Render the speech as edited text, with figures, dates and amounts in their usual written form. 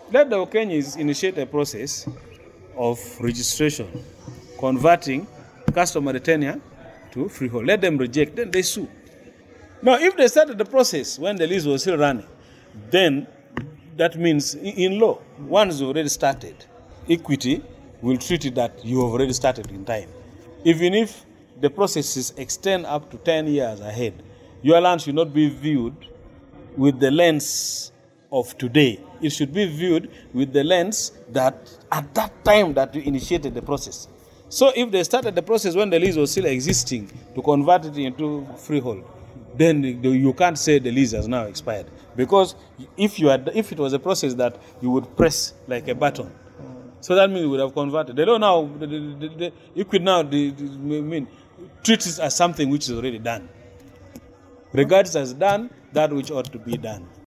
Let the Okenyis initiate a process of registration, converting customary tenure to freehold. Let them reject, then they sue. Now, if they started the process when the lease was still running, then that means in law, once you already started, equity will treat it that you have already started in time. Even if the processes extend up to 10 years ahead, your land should not be viewed with the lens of today. It should be viewed with the lens that at that time that you initiated the process. So if they started the process when the lease was still existing to convert it into freehold, then you can't say the lease has now expired. Because if it was a process that you would press like a button, so that means you would have converted. They don't now, you could now treat it as something which is already done. Regards as done that which ought to be done.